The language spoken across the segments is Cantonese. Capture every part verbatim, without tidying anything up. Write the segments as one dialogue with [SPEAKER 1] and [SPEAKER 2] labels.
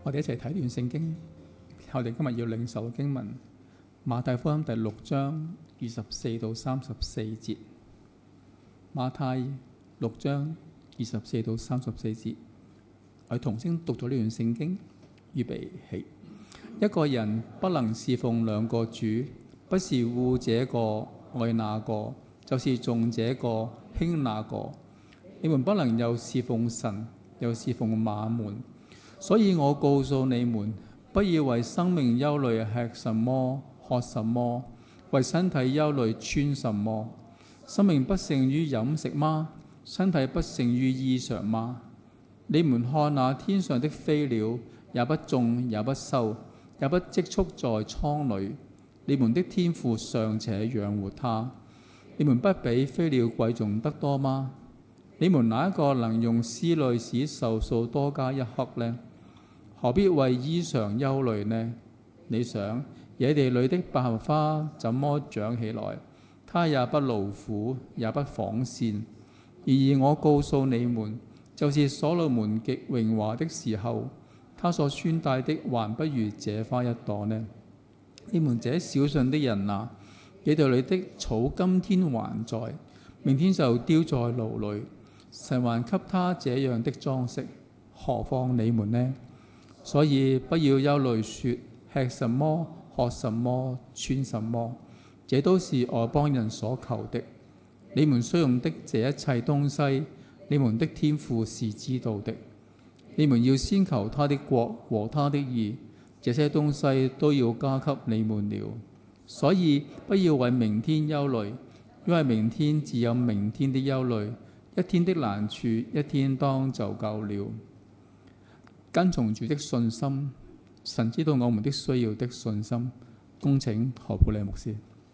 [SPEAKER 1] 我哋一齊睇段聖經。我哋今日要領受嘅經文，馬太福音第六章二十四到三十四節。馬太六章二十四到三十四節，我哋同聲讀咗呢段聖經。預備起。一個人不能侍奉兩個主，不是惡這個愛那個，就是重這個輕那個。你們不能又侍奉神，又侍奉馬門。所以我告訴你們，不要為生命憂慮，吃什麼，喝什麼；為身體憂慮，穿什麼。生命不勝於飲食嗎？身體不勝於衣裳嗎？你們看那天上的飛鳥，也不種，也不收，也不積蓄在倉裏，你們的天父尚且養活它，你們不比飛鳥貴重得多嗎？你們哪一個能用思慮使壽數多加一刻呢？何必為衣裳憂慮呢？你想野地裏的百合花怎麼長起來？它也不勞苦，也不紡線。然而我告訴你們，就是所羅門極榮華的時候，他所穿戴的還不如這花一朵呢。你們這小信的人啊，野地裏的草今天還在，明天就丟在爐裏。神還給他這樣的裝飾，何況你們呢？所以不要憂慮說，吃什麼，喝什麼，穿什麼，這都是外邦人所求的。你們所用的這一切東西，你們的天父是知道的。你們要先求他的國和他的義，這些東西都要加給你們了。所以不要為明天憂慮，因為明天自有明天的憂慮，一天的難處一天當就夠了。跟從主的信心，神知道我們的需要的信心。恭請何普利牧師。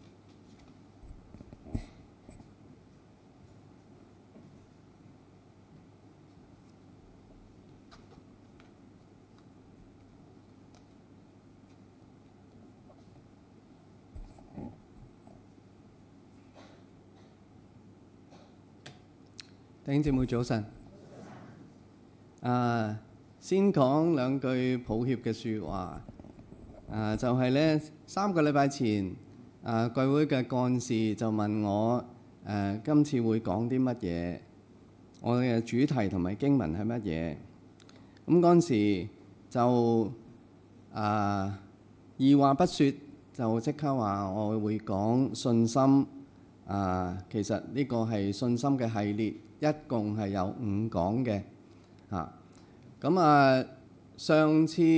[SPEAKER 2] 弟兄姊妹早晨。啊，先講兩句抱歉嘅説話。啊，就係、是、呢三個禮拜前，啊貴會嘅幹事就問我，誒、啊、今次會講啲乜嘢？我嘅主題同埋經文係乜嘢？咁嗰陣時就啊二話不説，就即刻話我會講信心。啊，其實呢個係信心嘅系列。一共係有五講嘅，嚇咁啊！上次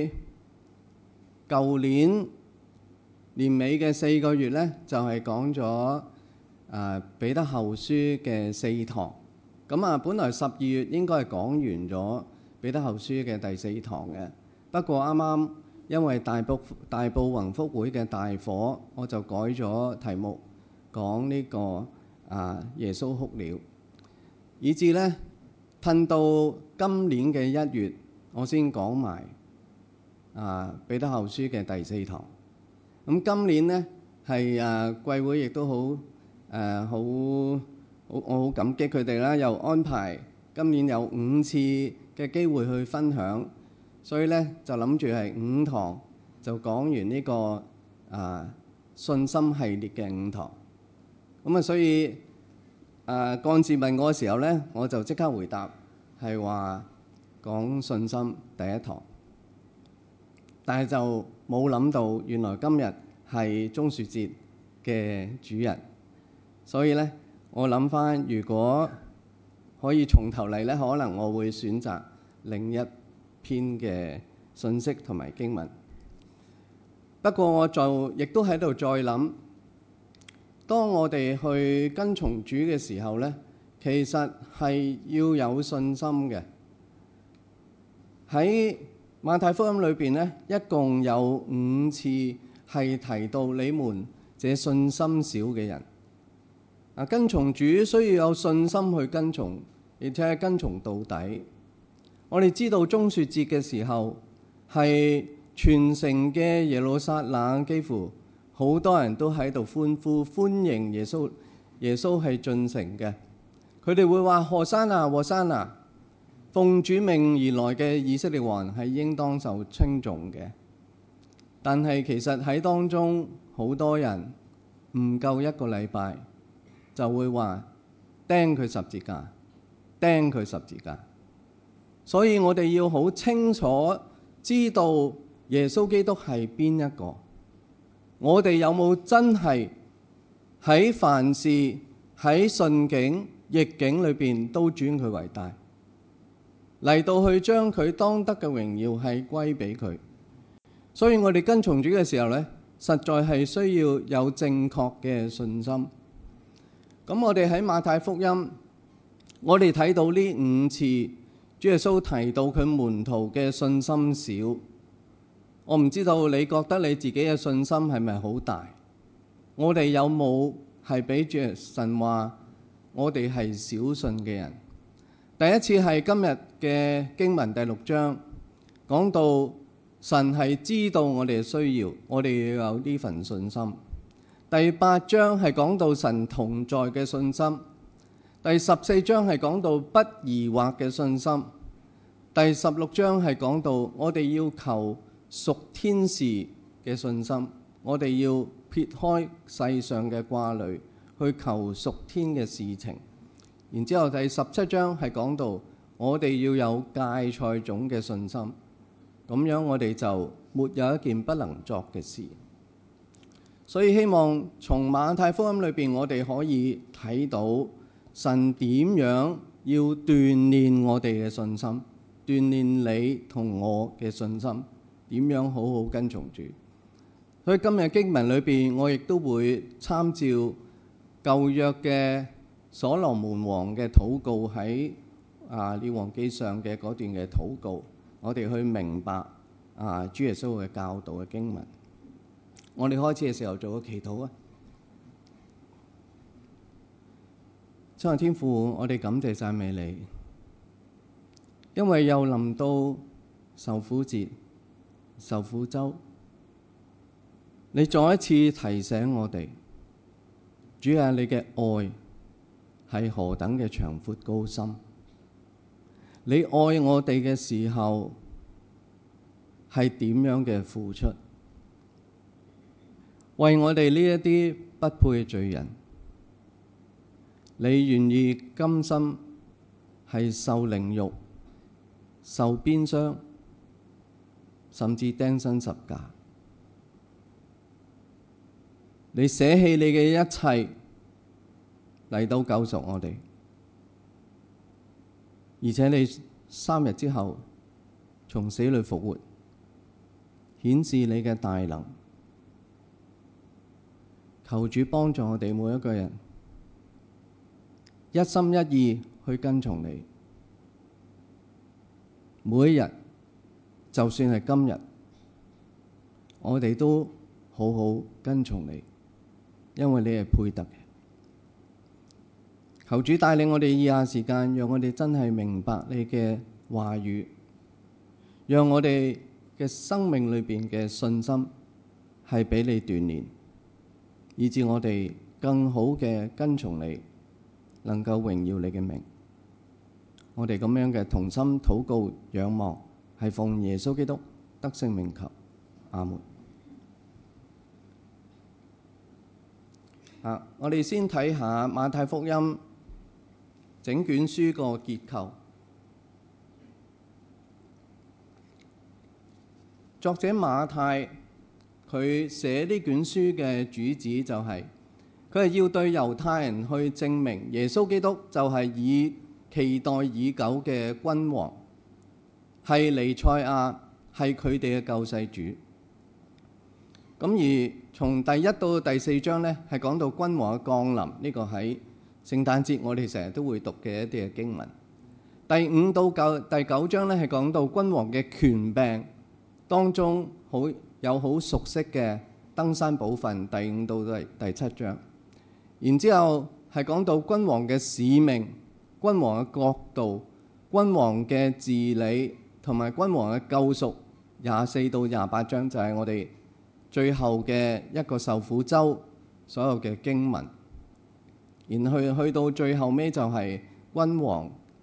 [SPEAKER 2] 舊年年尾嘅四個月呢，就係、是、講咗啊彼得後書嘅四堂。咁啊，本來十二月應該係講完咗彼得後書嘅第四堂嘅，不過啱啱因為大埔大埔宏福會嘅大火，我就改咗題目講呢、這個啊耶穌哭了。以至呢，褪到今年嘅一月，我先講埋啊彼得後書嘅第四堂。咁今年呢，係啊貴會亦都好誒好，我好感激佢哋啦，又安排今年有五次嘅機會去分享，所以呢，就諗住係五堂就講完呢、這個啊信心系列嘅五堂。咁啊，所以。誒幹事問我嘅時候呢，我就即刻回答係話講信心第一堂，但係就冇諗到原來今日係棕樹節嘅主日，所以呢，我諗翻如果可以從頭嚟呢，可能我會選擇另一篇嘅信息同埋經文。不過我就亦都喺度再諗。當我哋去跟從主嘅時候呢，其實係要有信心嘅。喺馬太福音裏邊呢，一共有五次係提到你們這信心少嘅人。啊，跟從主需要有信心去跟從，而且係跟從到底。我哋知道棕樹節嘅時候，係全城嘅耶路撒冷幾乎好多人都喺度歡呼歡迎耶穌，耶穌係進城嘅。佢哋會話何山啊，何山啊！ 奉主命而來嘅以色列王係應當受稱頌嘅。但係其實喺當中好多人唔夠一個禮拜就會話釘佢十字架，釘佢十字架。所以我哋要好清楚知道耶穌基督係邊一個。我哋有冇真係喺凡事喺順境逆境裏邊都尊佢為大，嚟到去將佢當得嘅榮耀係歸俾佢。所以我哋跟從主嘅時候呢，實在係需要有正確嘅信心。咁我哋喺馬太福音，我哋睇到呢五次主耶穌提到佢門徒嘅信心少。我唔知道你覺得你自己嘅信心係咪好大？我哋有冇係俾主神話我哋係小信嘅人？第一次係今日嘅經文第六章講到神係知道我哋嘅需要，我哋要有呢份信心。第八章係講到神同在嘅信心。第十四章係講到不疑惑嘅信心。第十六章係講到我哋要求屬天事嘅信心，我哋要撇開世上嘅掛慮，去求屬天嘅事情。然之後第十七章係講到我哋要有芥菜種嘅信心，咁樣我哋就沒有一件不能作嘅事。所以希望從馬太福音裏邊，我哋可以睇到神點樣要鍛鍊我哋嘅信心，鍛鍊你同我嘅信心，點樣好好跟從主。所以今日經文裏邊，我亦都會參照舊約嘅所羅門王嘅禱告，喺啊列王記上嘅嗰段嘅禱告，我哋去明白啊主耶穌嘅教導嘅經文。我哋開始嘅時候做個祈禱啊！親愛天父，我哋感謝讚美你，因為又臨到受苦節、受苦週，你再一次提醒我哋，主啊，你嘅愛係何等嘅長闊高深。你愛我哋嘅時候係點樣嘅付出，為我哋呢一啲不配嘅罪人，你願意甘心係受凌辱、受鞭傷，甚至釘身十架。你捨棄你嘅一切嚟到救贖我哋，而且你三日之後從死裏復活，顯示你嘅大能。求主幫助我哋每一個人，一心一意去跟從你。每一日，就算係今日，我哋都好好跟從你，因為你係配得嘅。求主帶領我哋以下時間，讓我哋真係明白你嘅話語，讓我哋嘅生命裏邊嘅信心係俾你鍛鍊，以致我哋更好嘅跟從你，能夠榮耀你嘅名。我哋咁樣嘅同心禱告仰望，係奉耶穌基督得勝名求，阿門。啊，我哋先睇下馬太福音整卷書個結構。作者馬太佢寫呢卷書嘅主旨就係佢係要對猶太人去證明耶穌基督就係以期待已久嘅君王，係彌賽亞，係佢哋嘅救世主。咁而從第一到第四章呢，係講到君王嘅降臨，呢個喺聖誕節我哋成日都會讀嘅一啲嘅經文。第五到九第九章呢，係講到君王嘅權柄，當中好有好熟悉嘅登山寶訓，第五到第第七章。然之後係講到君王嘅使命、君王嘅國度、君王嘅治理同埋君王嘅救贖，廿四到廿八章就係我哋最後嘅一個受苦週所有嘅經文。然後去去到最後尾就係君王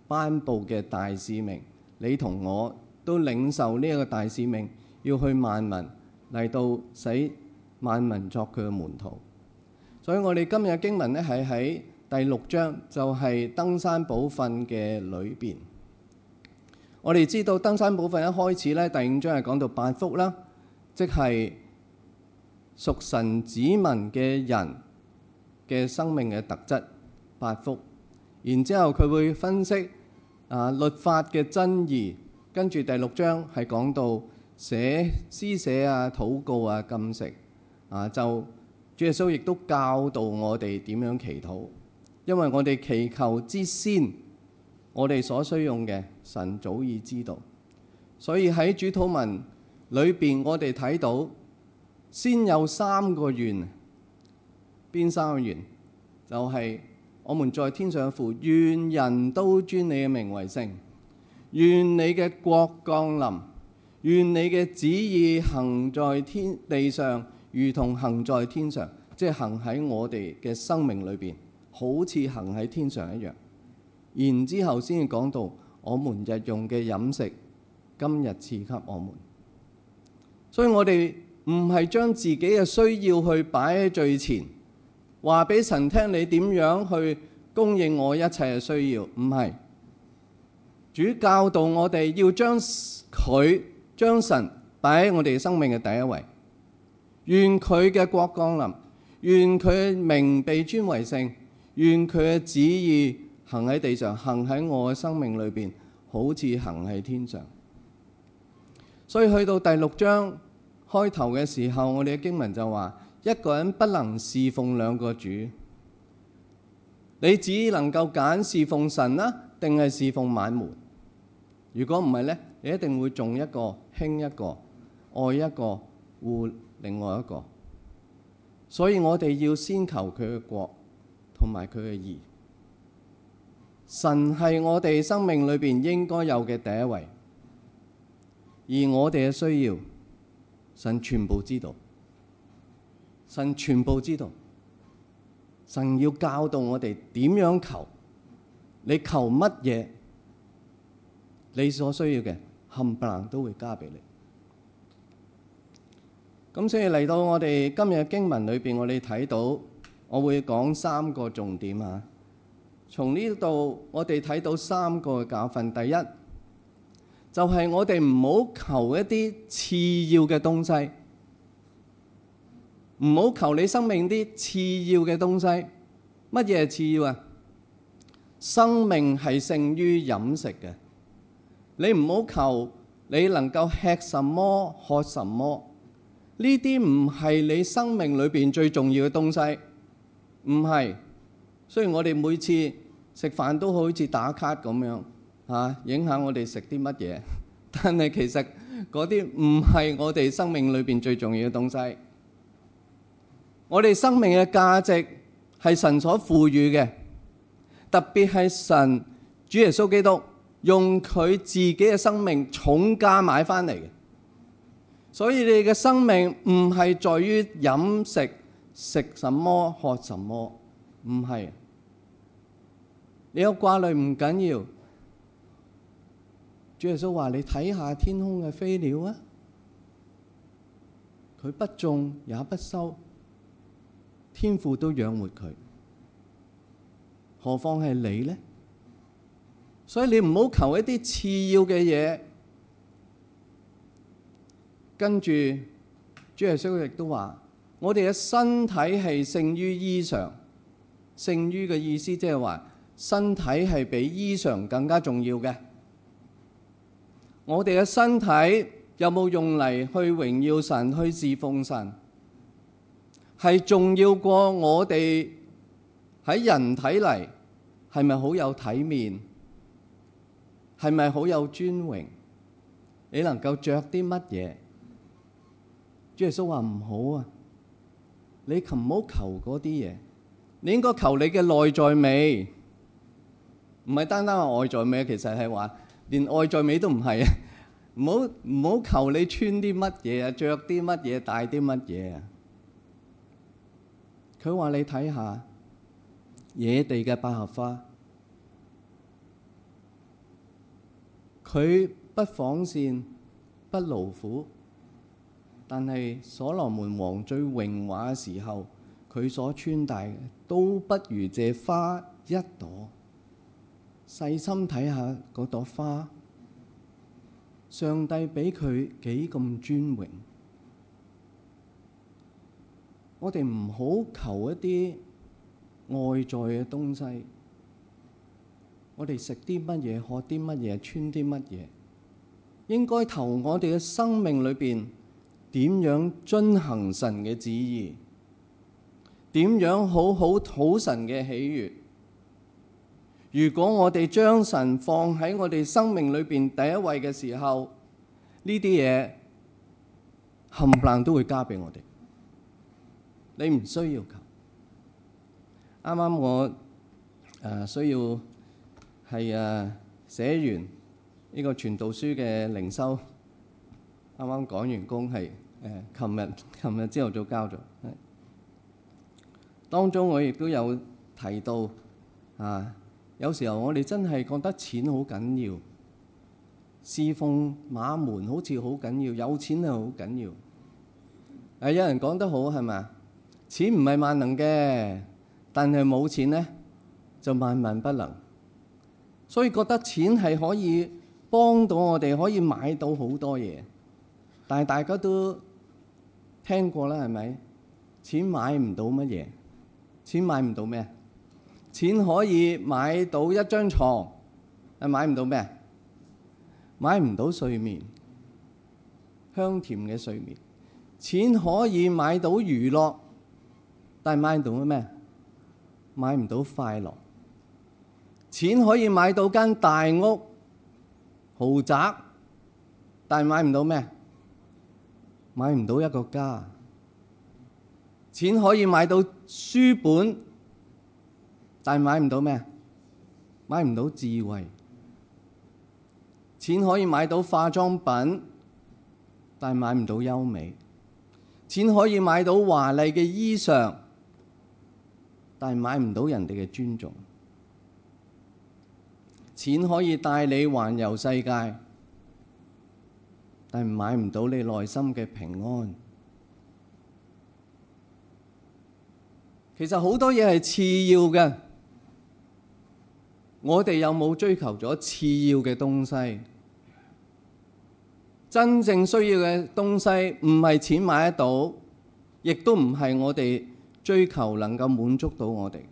[SPEAKER 2] 頒布嘅大使命，你同我都領受呢一個大使命，要去萬民，嚟到使萬民作佢嘅門徒。所以我哋今日嘅經文呢，係喺第六章，就係登山寶訓嘅裏邊。我哋知道登山寶訓一開始呢，第五章係講到八福啦，即係屬神子民嘅人嘅生命嘅特質，八福。然之後佢會分析啊律法嘅真義，跟住第六章係講到寫施捨啊、禱告啊、禁食啊，就主耶穌亦都教導我哋點樣祈禱，因為我哋祈求之先，我哋所需用嘅神早已知道。所以喺主禱文裏邊，我哋睇到先有三個願，邊三個願？就係、是、我們在天上嘅父，願人都尊你嘅名為聖，願你嘅國降臨，願你嘅旨意行在天地上，如同行在天上，即係行喺我哋嘅生命裏邊，好似行喺天上一樣。然之後先至講到我們日用嘅飲食，今日賜給我們。所以我哋唔係將自己嘅需要去擺喺最前，話俾神聽你點樣去供應我一切嘅需要，唔係。主教導我哋要將佢將神擺喺我哋生命嘅第一位，願佢嘅國降臨，願佢嘅名被尊為聖，願佢嘅旨意行喺地上，行喺我嘅生命裏邊，好似行喺天上。所以去到第六章開頭嘅時候，我哋嘅經文就話，一個人不能侍奉兩個主，你只能夠揀侍奉神啦，定係侍奉萬門。如果唔係呢，你一定會重一個輕一個，愛一個護另外一個。所以我哋要先求佢嘅國同埋佢嘅義。神係我哋生命裏邊應該有嘅第一位，而我哋嘅需要，神全部知道。神全部知道。神要教導我哋點樣求，你求乜嘢，你所需要嘅冚唪唥都會加俾你。咁所以嚟到我哋今日嘅經文裏邊，我哋睇到，我會講三個重點啊。從呢度我哋睇到三個教訓。第一就係、是、我哋唔好求一啲次要嘅東西，唔好求你生命啲次要嘅東西。乜嘢係次要啊？生命係勝於飲食嘅。你唔好求你能夠吃什麼喝什麼，呢啲唔係你生命裏邊最重要嘅東西，唔係。雖然我哋每次食飯都好似打卡咁樣嚇，影下我哋食啲乜嘢，但係其實嗰啲唔係我哋生命裏邊最重要嘅東西。我哋生命嘅價值係神所賦予嘅，特別係神主耶穌基督用佢自己嘅生命重價買翻嚟嘅。所以你嘅生命唔係在於飲食，食什麼喝什麼，唔係。你有掛慮唔緊要，主耶穌話你睇下天空嘅飛鳥啊，佢不種也不收，天父都養活佢，何況係你呢？所以你唔好求一啲次要嘅嘢。跟住主耶穌亦都話，我哋嘅身體係勝於衣裳。勝於嘅意思即係話，身體係比衣裳更加重要嘅。我哋嘅身體有冇用嚟去榮耀神、去侍奉神，係重要過我哋喺人睇嚟係咪好有體面，係咪好有尊榮，你能夠着啲乜嘢？主耶穌話唔好啊，你唔好求嗰啲嘢，你應該求你嘅內在美，唔係單單話外在美，其實係話連外在美都唔係啊！唔好唔好求你穿啲乜嘢啊，着啲乜嘢，帶啲乜嘢啊！佢話你睇下野地嘅百合花， 佢不紡線，不勞苦，但係所羅門王最榮華嘅時候，佢所穿戴嘅都不如這花一朵。細心睇下嗰朵花，上帝俾佢幾咁尊榮。我哋唔好求一啲外在嘅東西，我哋食啲乜嘢，喝啲乜嘢，穿啲乜嘢，應該投我哋嘅生命裏邊點樣遵行神嘅旨意，點樣好好討神嘅喜悅。如果我哋將神放喺我哋生命裏邊第一位嘅時候，呢啲嘢冚唪唥都會加俾我哋。你唔需要求。啱啱我誒、呃、需要係誒寫完呢個傳道書嘅靈修，啱啱講完工係誒，琴日琴日朝頭早交咗。當中我亦都有提到啊，有時候我哋真係覺得錢好緊要，侍奉馬門好似好緊要，有錢係好緊要。誒、啊，有人講得好係咪？錢唔係萬能嘅，但係冇錢呢，就萬萬不能。所以覺得錢係可以幫到我哋，可以買到好多嘢。但係大家都聽過啦，係咪？錢買唔到乜嘢？錢買唔到咩？錢可以買到一張床，係買唔到咩？買唔到睡眠，香甜嘅睡眠。錢可以買到娛樂，但係買唔到咩？買唔到快樂。錢可以買到間大屋、豪宅，但係買唔到咩？買唔到一個家。錢可以買到書本，但係買唔到咩？買唔到智慧。錢可以買到化妝品，但係買唔到優美。錢可以買到華麗嘅衣裳，但係買唔到人哋嘅尊重。錢可以帶你環遊世界，但係買唔到你內心嘅平安。其實好多嘢係次要嘅，我哋有冇追求咗次要嘅東西？真正需要嘅東西唔係錢買得到，亦都唔係我哋追求能夠滿足到我哋。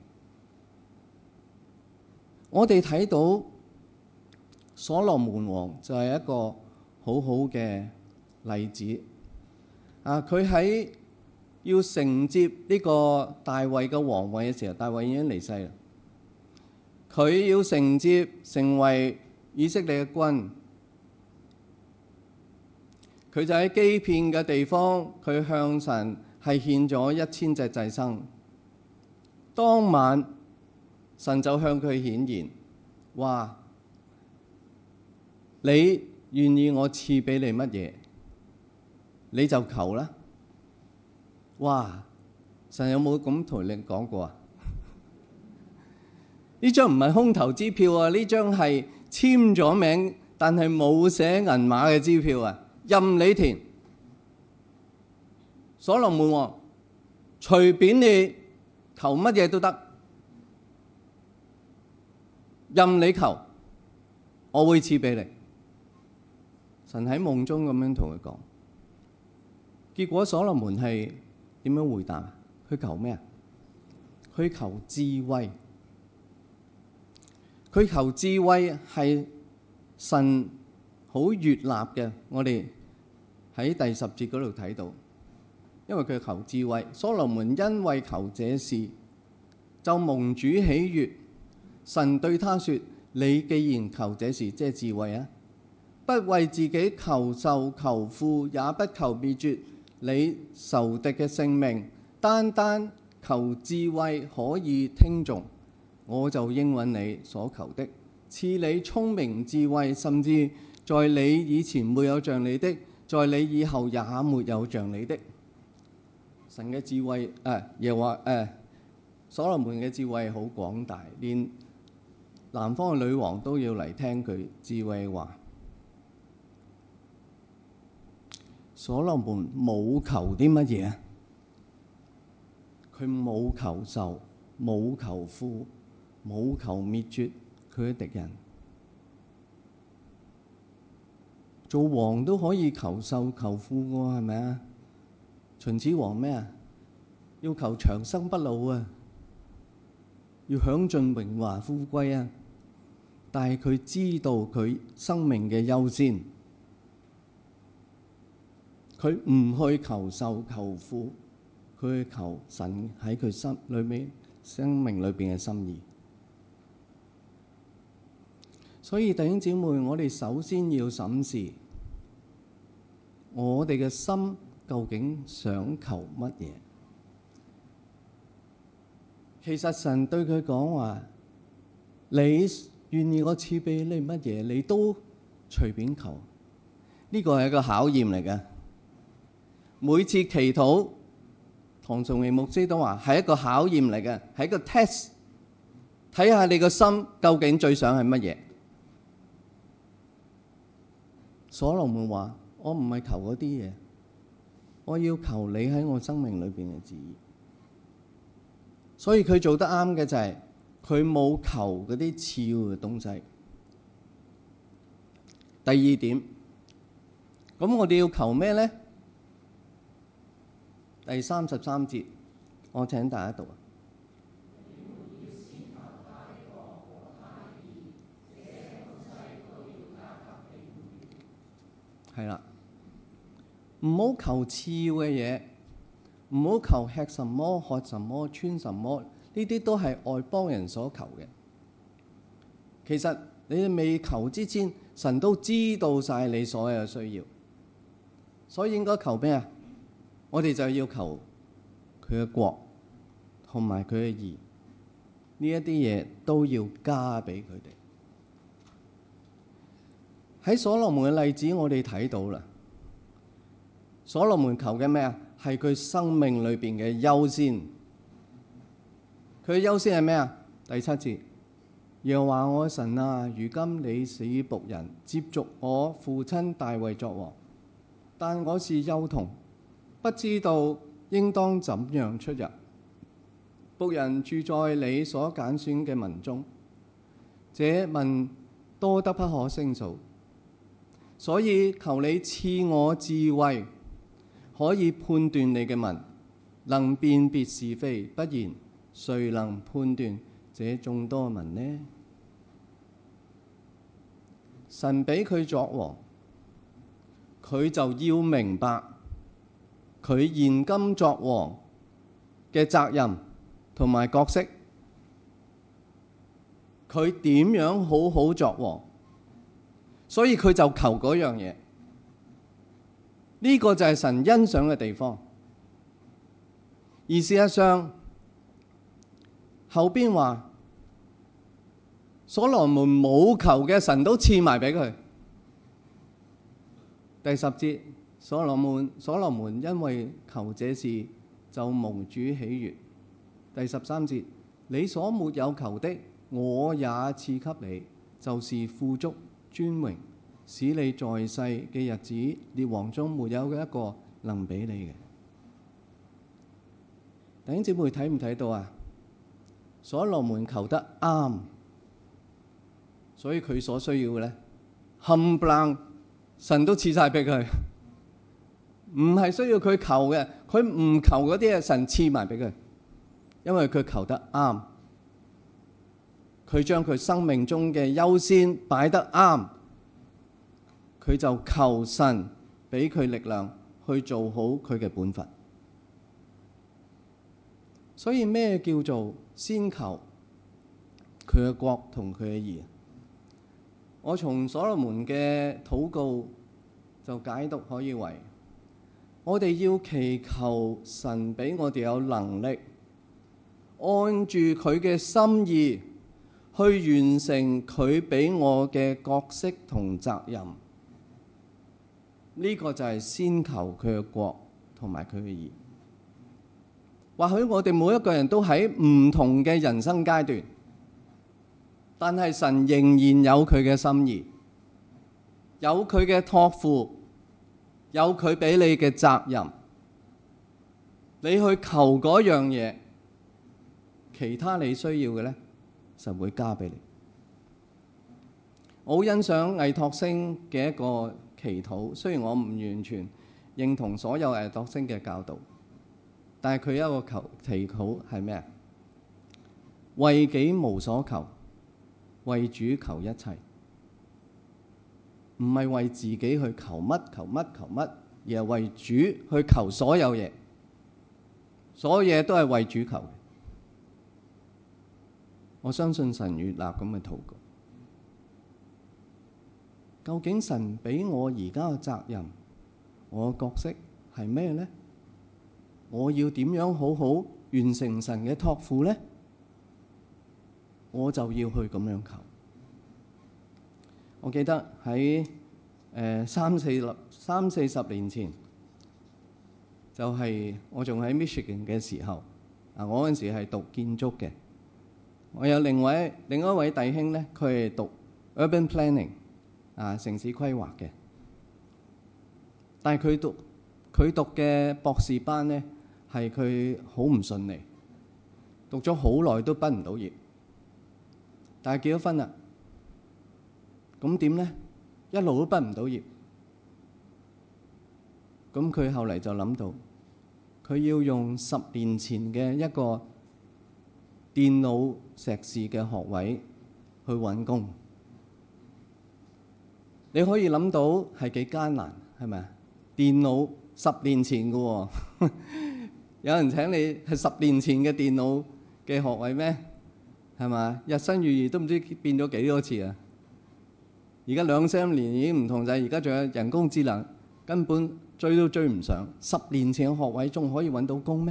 [SPEAKER 2] 我哋睇到所羅門王就係一個好好嘅例子。啊，佢喺要承接呢個大衛嘅皇位嘅時候，大衛已經離世啦。佢要承接成為以色列嘅君，佢就喺基遍嘅地方，佢向神係獻咗一千隻祭牲。當晚神就向佢顯現，話你願意我賜俾你乜嘢，你就求啦。哇！神有冇咁同你講過啊？呢張唔係空頭支票啊，呢張係簽咗名但係冇寫銀碼嘅支票啊，任你填。所羅門王隨便你求乜嘢都得，任你求，我會賜俾你。神喺夢中咁樣同佢講。結果所羅門係點樣回答？佢求咩啊？佢求智慧。佢求智慧係神好悅納嘅。我哋喺第十節嗰度睇到，因為佢求智慧，所羅門因為求這事，就蒙主喜悅。神對他說：你既然求這事，即係智慧啊，不為自己求壽求富，也不求滅絕你仇敵嘅性命，單單求智慧可以聽從，我就應允你所求的，賜你聰明智慧，甚至在你以前沒有像你的，在你以後也沒有像你的。神嘅智慧誒，耶和華誒，所羅門嘅智慧好廣大，連南方嘅女王都要嚟聽佢智慧話。 所羅門冇求啲乜嘢？佢冇求壽，冇求富，冇求滅絕佢嘅敵人。做王都可以求壽求富喎，係咪啊？秦始皇咩啊？要求長生不老啊，要享盡榮華富貴啊。但係佢知道佢生命嘅優先，佢唔去求壽求富，佢去求神喺佢心裏面、生命裏邊嘅心意。所以弟兄姊妹，我哋首先要審視我哋嘅心究竟想求乜嘢？其實神對佢講話，你願意我賜俾你乜嘢，你都隨便求。呢個係一個考驗嚟嘅。每次祈禱，唐崇榮牧師都話係一個考驗嚟嘅，係一個 test， 睇下你個心究竟最想係乜嘢。所羅門話：我唔係求嗰啲嘢，我要求你喺我生命裏邊嘅旨意。所以佢做得啱嘅就係佢冇求嗰啲次要嘅東西。第二點，咁我哋要求咩呢？第三十三節，我請大家讀。係啦，唔好求次要嘅嘢，唔好求吃什麼、喝什麼、穿什麼，呢啲都係外邦人所求嘅。其實你哋未求之前，神都知道晒你所有嘅需要，所以應該求咩啊？我哋就要求佢嘅國同埋佢嘅義，呢一啲嘢都要加俾佢哋。喺所羅門嘅例子，我哋睇到啦。所羅門求嘅咩啊？係佢生命裏邊嘅優先。佢嘅優先係咩啊？第七節，耶和華我神啊，如今你使僕人接續我父親大衛作王，但我是幼童，不知道應當怎樣出入。僕人住在你所揀選嘅民中，這民多得不可勝數。所以求你賜我智慧，可以判斷你嘅民，能辨別是非。不然，誰能判斷這眾多民呢？神俾佢作王，佢就要明白佢現今作王嘅責任同埋角色，佢點樣好好作王。所以佢就求嗰樣嘢，呢個就係神欣賞嘅地方。而事實上，後邊話所羅門冇求嘅，神都賜埋俾佢。第十節，所羅門所羅門因為求這事，就蒙主喜悅。第十三節，你所沒有求的，我也賜給你，就是富足、尊榮，使你在世嘅日子，列王中沒有一個能比你嘅。弟兄姊妹睇唔睇到啊？所羅門求得啱，所以佢所需要嘅咧，冚唪唥神都賜晒俾佢，唔係需要佢求嘅，佢唔求嗰啲嘢，神賜埋俾佢，因為佢求得啱，佢將佢生命中嘅優先擺得啱。佢就求神俾佢力量去做好佢嘅本分。所以咩叫做先求佢嘅國同佢嘅義？我從所羅門嘅禱告就解讀可以為，我哋要祈求神俾我哋有能力，按住佢嘅心意去完成佢俾我嘅角色同責任。呢個就係先求佢嘅國同埋佢嘅義。或許我哋每一個人都喺唔同嘅人生階段，但係神仍然有佢嘅心意，有佢嘅託付， 有佢俾你嘅責任，你去求嗰樣嘢，其他你需要嘅呢，就會加俾你。我好欣賞魏托星嘅一個祈禱，雖然我唔完全認同所有魏托星嘅教導，但係佢一個求祈禱係咩啊？為己無所求，為主求一切。唔係為自己去求乜求乜求乜，而係為主去求所有嘢。所有嘢都係為主求嘅。我相信神悅納咁嘅禱告。究竟神俾我而家嘅責任，我嘅角色係咩呢？我要點樣好好完成神嘅託付呢？我就要去咁樣求。我記得喺誒、呃、三四十三四十年前，就係、是、我仲喺 Michigan 嘅時候，啊，我嗰陣時係讀建築嘅。我有另外另一位弟兄咧，佢係讀 urban planning 啊，城市規劃嘅。但係佢讀佢讀嘅博士班咧，係佢好唔順利，讀咗好耐都畢唔到業。但係幾多分啦？咁點呢？一路都畢唔到業。咁佢後嚟就諗到，佢要用十年前嘅一個電腦碩士嘅學位去揾工。你可以諗到係幾艱難，係咪啊？電腦十年前嘅喎，有人請你係十年前嘅電腦嘅學位咩？係咪？日新月異都唔知變咗幾多次啊！而家兩三年已經唔同，就係而家仲有人工智能，根本追都追唔上。十年前嘅學位仲可以揾到工咩？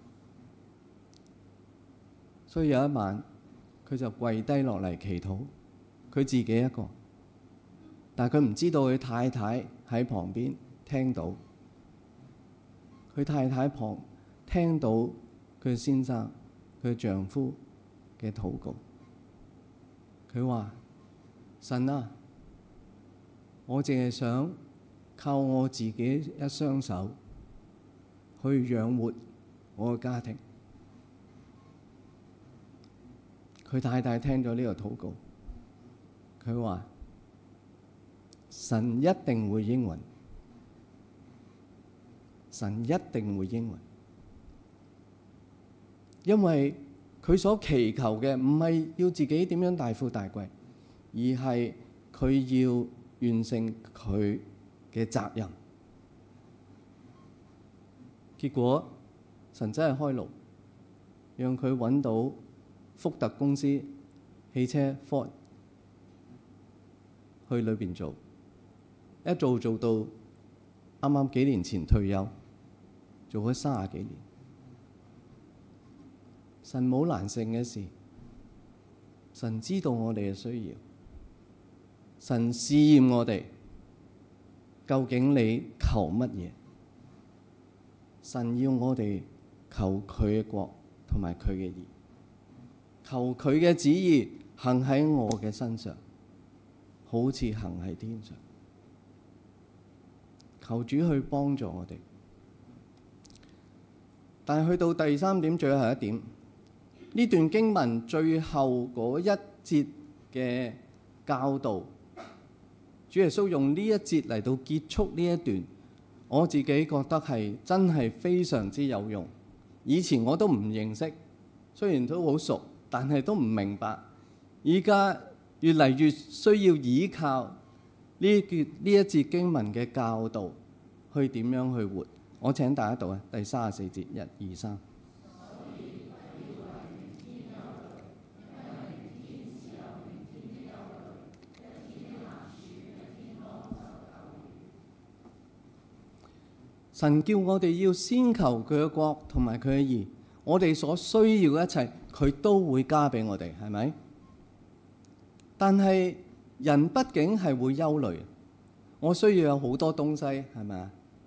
[SPEAKER 2] 所以有一晚，佢就跪低落嚟祈禱，佢自己一個，但係佢唔知道佢太太喺旁邊聽到，佢太太旁聽到佢先生、佢丈夫嘅禱告。佢話：神啊！我淨係想靠我自己一雙手去養活我嘅家庭。佢太太聽咗呢個禱告，佢話：神一定會應允，神一定會應允，因為佢所祈求嘅唔係要自己點樣大富大貴，而係佢要完成佢嘅責任。結果神真係開路，讓佢揾到福特公司汽車 Ford 去裏邊做，一做做到啱啱幾年前退休，做咗三十幾年。神冇難成嘅事，神知道我哋嘅需要。神試驗我哋，究竟你求乜嘢？神要我哋求佢嘅國同埋佢嘅義，求佢嘅旨意行喺我嘅身上，好似行喺天上。求主去幫助我哋。但係去到第三點，最後一點，呢段經文最後嗰一節嘅教導，主耶穌用呢一節嚟到結束呢一段，我自己覺得係真係非常之有用。以前我都唔認識，雖然都好熟，但係都唔明白。而家越嚟越需要依靠呢節呢一節經文嘅教導，去點樣去活。我請大家讀啊，第三十四節，一、二、三。神叫我哋要先求佢嘅國同埋佢嘅義，我哋所需要嘅一切，佢都會加俾我哋，係咪？但係人畢竟係會憂慮，我需要有好多東西，係咪啊？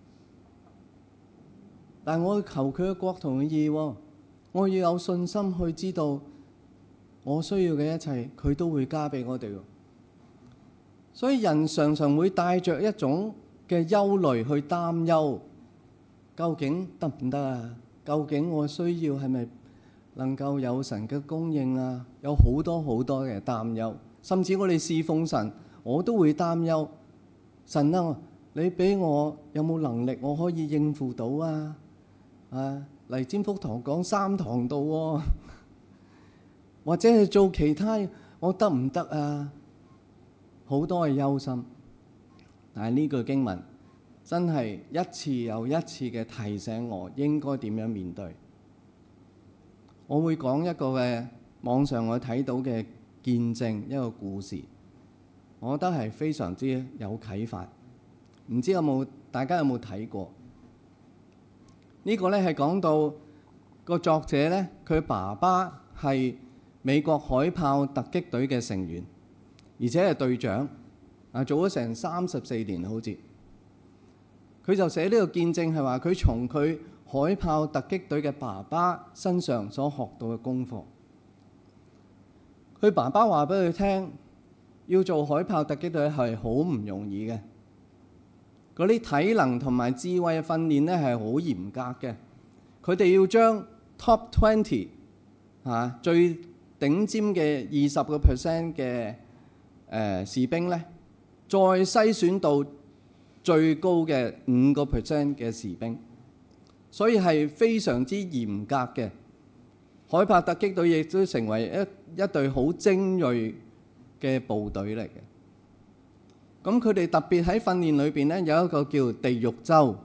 [SPEAKER 2] 但我要求佢嘅國同佢義，我要有信心去知道我需要嘅一切，佢都會加俾我哋。所以人常常會帶着一種嘅憂慮去擔憂，究竟得唔得啊？究竟我需要係咪能夠有神嘅供應啊？有好多好多嘅擔憂，甚至我哋侍奉神，我都會擔憂神啊！你俾我有冇能力，我可以應付到啊？啊，嚟占福堂講三堂道喎，或者係做其他，我得唔得啊？好多嘅憂心。但係呢句經文真係一次又一次嘅提醒我應該點樣面對。我會講一個嘅網上我睇到嘅見證，一個故事，我覺得係非常之有啟發。唔知有冇大家有冇睇過？呢個呢係講到個作者呢，佢爸爸係美國海豹突擊隊嘅成員，而且係隊長，啊做咗成三十四年好似。佢就寫呢個見證係話佢從佢海豹突擊隊嘅爸爸身上所學到嘅功課。佢爸爸話俾佢聽，要做海豹突擊隊係好唔容易嘅。嗰啲體能同埋智慧嘅訓練咧係好嚴格嘅，佢哋要將 top twenty 嚇最頂尖嘅二十個 percent 嘅誒士兵咧，再篩選到最高嘅五個 percent 嘅士兵，所以係非常之嚴格嘅。海豹突擊隊亦都成為一一隊好精鋭嘅部隊嚟嘅。咁佢哋特別喺訓練裏邊咧，有一個叫地獄週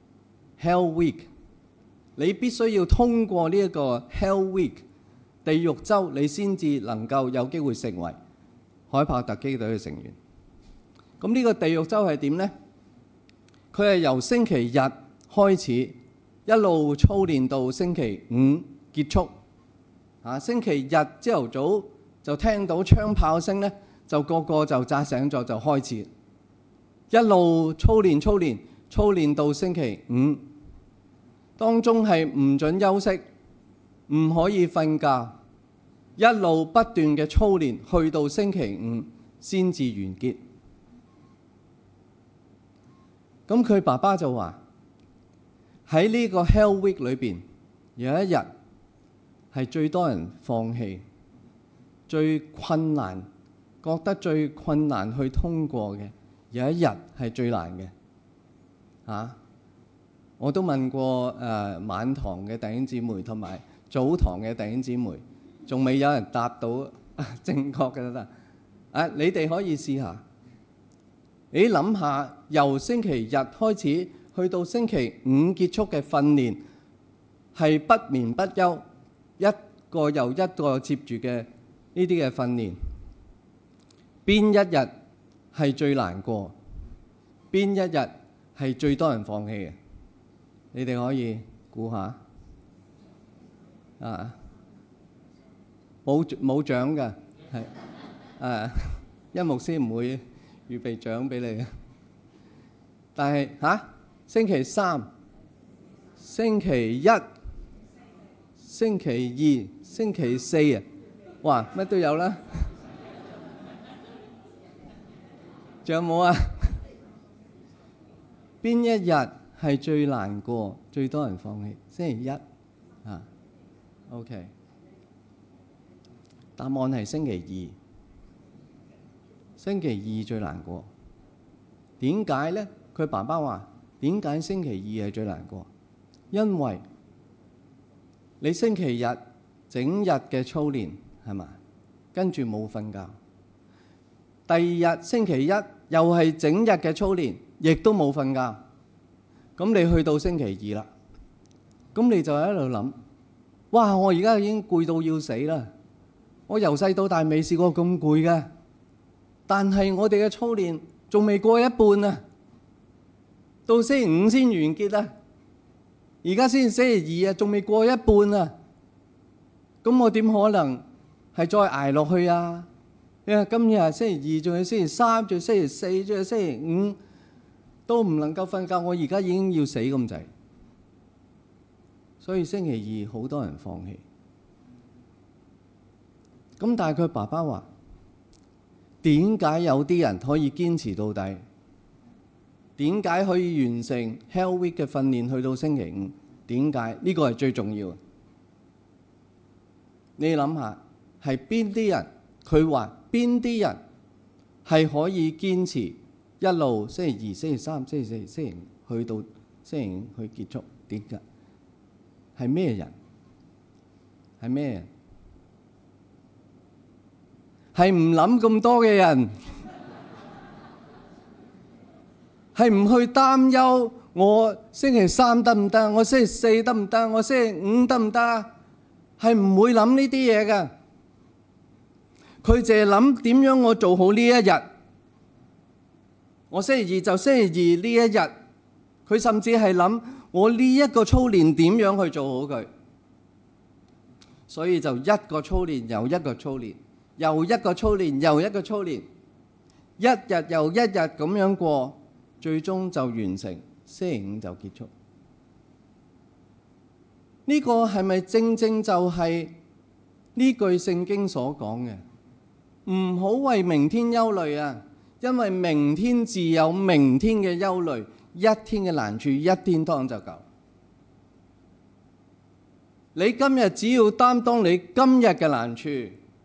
[SPEAKER 2] （Hell Week）。你必須要通過呢一個 Hell Week 地獄週，你先至能夠有機會成為海豹突擊隊嘅成員。咁呢個地獄週係點呢？佢係由星期日開始，一路操練到星期五結束。啊，星期日朝頭早就聽到槍炮聲呢，就個個就扎醒咗，就開始一路操練操練操練到星期五，當中係唔准休息，唔可以瞓覺，一路不斷嘅操練，去到星期五先至完結。咁佢爸爸就話喺呢個 Hell Week 裏邊有一日係最多人放棄、最困難、覺得最困難去通過嘅，有一日係最難嘅。啊！我都問過誒、呃、晚堂嘅弟兄姊妹同埋早堂嘅弟兄姊妹，仲未有人答到正確嘅啦。啊，你哋可以試下。你諗下，由星期日開始去到星期五結束嘅訓練，係不眠不休，一個又一個接住嘅呢啲嘅訓練，邊一日係最難過？邊一日係最多人放棄嘅？你哋可以估下啊！冇冇獎㗎，係誒，殷牧師唔會預備獎俾你嘅。但係嚇、啊，星期三、星期一、星期二、星期四啊，哇，乜都有啦。仲有冇啊？邊一日係最難過、最多人放棄？星期一啊 ，OK。答案係星期二。星期二最難過。點解呢？佢爸爸話：點解星期二係最難過？因為你星期日整日嘅操練係嘛，跟住冇瞓覺。第二日星期一又係整日嘅操練，亦都冇瞓覺。咁你去到星期二啦，咁你就喺度諗：哇！我而家已經攰到要死啦！我由細到大未試過咁攰嘅。但係我哋嘅操練仲未過一半啊，到星期五先完結啊，而家先星期二啊，仲未過一半啊。咁我點可能係再捱落去啊？因為今日係星期二，仲有星期三，仲有星期四，仲有星期五，都唔能夠瞓覺。我而家已經要死咁滯，所以星期二好多人放棄。咁但係佢爸爸話：點解有啲人可以堅持到底？ 點解可以完成 Hell Week 嘅訓練去到星期五？點解？呢個係最重要。你諗下，係邊啲人？佢話邊啲人係可以堅持一路星期二、星期三、星期四、星期五去到星期五去結束？點解？係咩人？係咩人？係唔諗咁多嘅人，係唔去擔憂我星期三得唔得？我星期四得唔得？我星期五得唔得？係唔會諗呢啲嘢㗎。佢淨係諗點樣我做好呢一日。我星期二就星期二呢一日。佢甚至係諗我呢一個操練點樣去做好佢。所以就一個操練又一個操練，又一個操練又一個操練，一日又一日咁樣過，最終就完成，星期五就結束。呢個係咪正正就係呢句聖經所講嘅？唔好為明天憂慮啊，因為明天自有明天嘅憂慮，一天嘅難處一天當就夠。你今日只要擔當你今日嘅難處，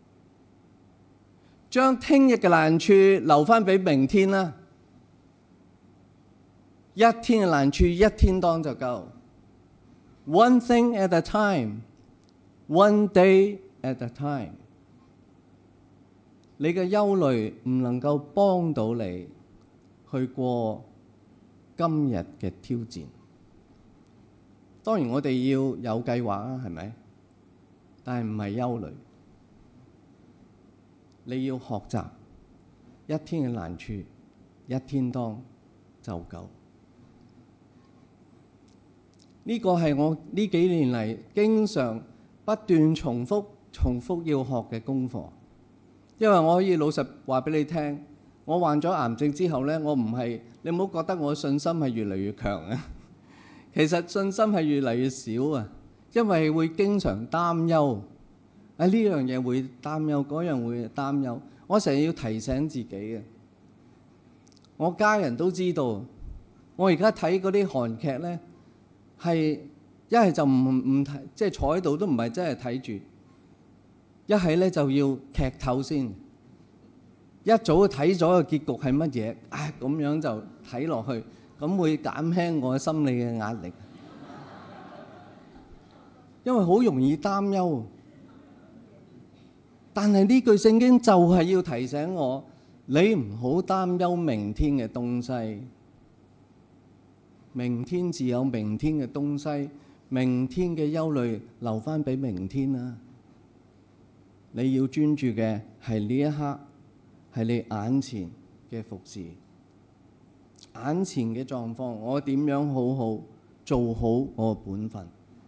[SPEAKER 2] 將聽日嘅難處留翻俾明天啦。一天嘅難處一天當就夠。One thing at a time, one day at a time。你嘅憂慮唔能夠幫到你去過今日嘅挑戰。當然我哋要有計劃啊，係咪？但係唔係憂慮。你要學習一天嘅難處，一天當就夠。呢個係我呢幾年嚟經常不斷重複、重複要學嘅功課。因為我可以老實話俾你聽，我患咗癌症之後呢，我唔係，你唔好覺得我信心係越嚟越強啊。其實信心係越嚟越少啊，因為會經常擔憂，啊呢樣嘢會擔憂，嗰樣會擔憂。我成日要提醒自己嘅，我家人都知道，我而家睇嗰啲韓劇呢，係一係就唔唔睇，即係坐喺度都唔係真係睇住，一係呢就要劇透先，一早睇咗個結局係乜嘢，啊咁樣就睇落去。咁會減輕我心理嘅壓力，因為好容易擔憂。但係呢句聖經就係要提醒我，你唔好擔憂明天嘅東西。明天自有明天嘅東西，明天嘅憂慮留翻俾明天啦。你要專注嘅係呢一刻，係你眼前嘅服侍。眼前嘅狀況，我點樣好好做好我嘅本分，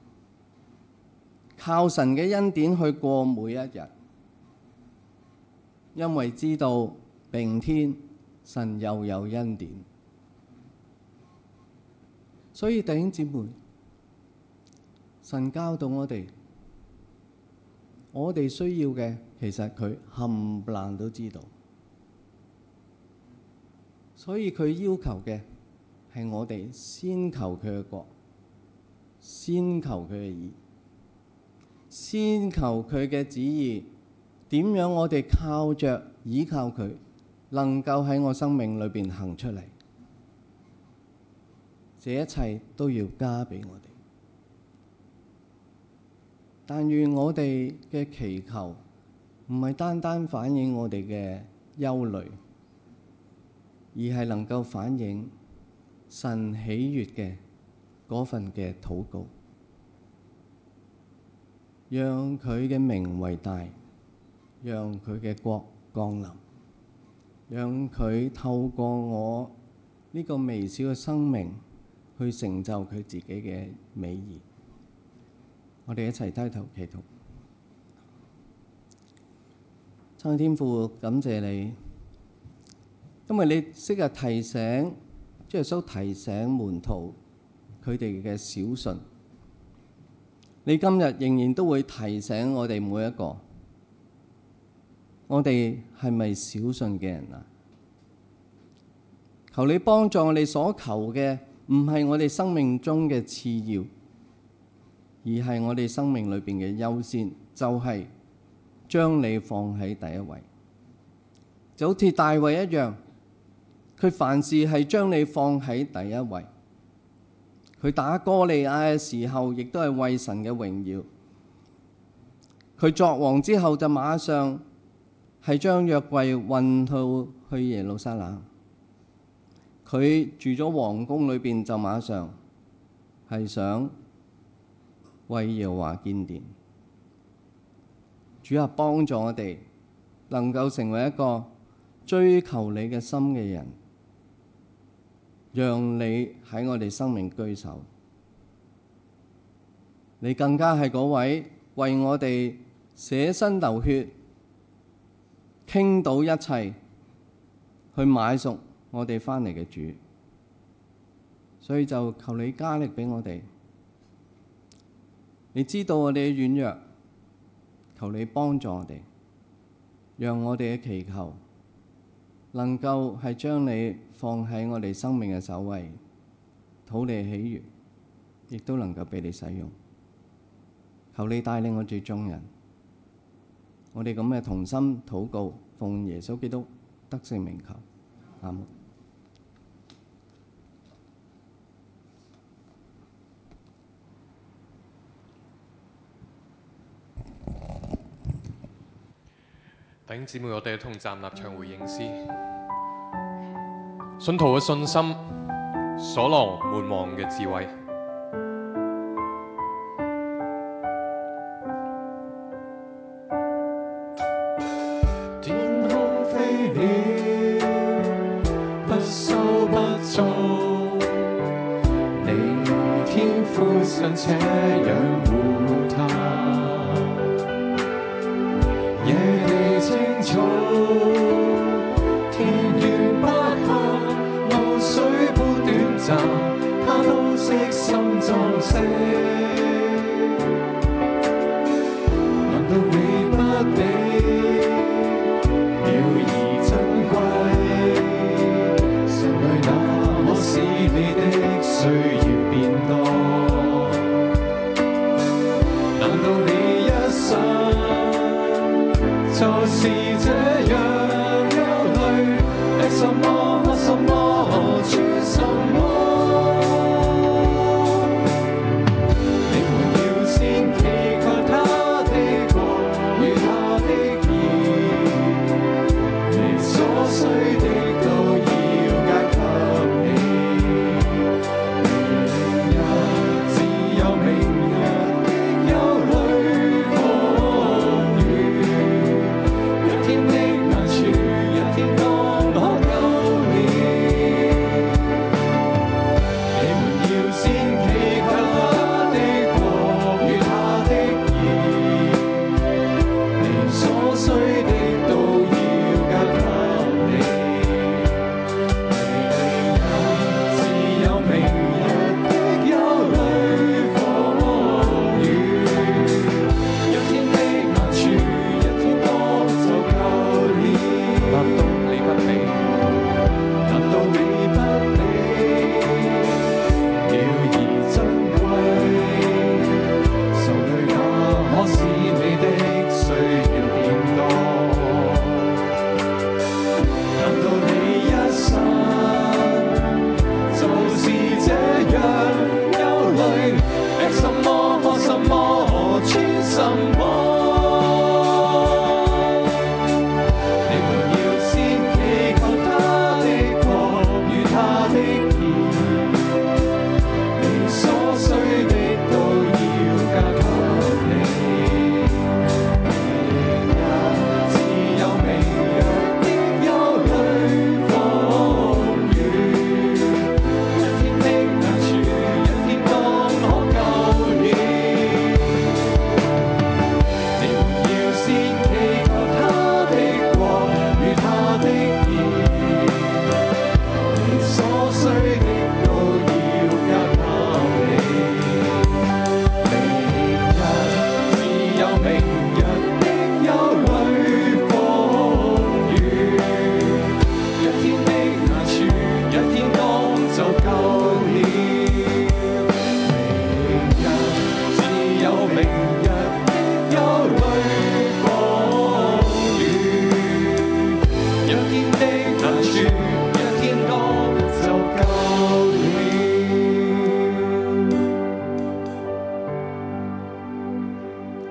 [SPEAKER 2] 靠神嘅恩典去過每一日，因為知道明天神又有恩典。所以弟兄姊妹，神教導我哋，我哋需要嘅其實佢冚唪唥都知道。所以佢要求嘅係我哋先求佢嘅國，先求佢嘅義，先求佢嘅旨意。點樣我哋靠着倚靠佢，能夠喺我生命裏邊行出嚟？這一切都要加俾我哋。但願我哋嘅祈求唔係單單反映我哋嘅憂慮，而係能夠反映神喜悅嘅嗰份嘅禱告，讓佢嘅名為大，讓佢嘅國降臨，讓佢透過我呢個微小嘅生命去成就佢自己嘅美意。我哋一齊低頭祈禱。親天父，感謝你。因為你昔日提醒，主耶穌提醒門徒佢哋嘅小信，你今日仍然都會提醒我哋每一個，我哋係咪小信嘅人啊？ 求你幫助我哋所求嘅唔係我哋生命中嘅次要，而係我哋生命裏邊嘅優先，就係、是、將你放喺第一位。就好似大衛一樣，佢凡事係將你放喺第一位。佢打歌利亞嘅時候，亦都係為神嘅榮耀。佢作王之後，就馬上係將約櫃運到去耶路撒冷。佢住咗皇宮裏邊，就馬上係想為耶和華建殿。主啊，幫助我哋能夠成為一個追求你嘅心嘅人，讓你喺我哋生命居首。你更加係嗰位為我哋捨身流血、傾倒一切去買贖我哋翻嚟嘅主。所以就求你加力俾我哋。你知道我哋嘅軟弱，求你幫助我哋，讓我哋嘅祈求能夠係將你放喺我哋生命嘅首位，討你喜悅，亦都能夠俾你使用。求你帶領我哋眾人，我哋咁嘅同心禱告，奉耶穌基督得勝名求，阿門。
[SPEAKER 3] 弟兄姊妹，我哋一同站立唱回應詩。信徒嘅信心，所羅門王嘅智慧。
[SPEAKER 4] 天空飛鳥，不收不種，你天父尚且養護它。野地青草，田園百合，露水般短暫，它都悉心裝飾。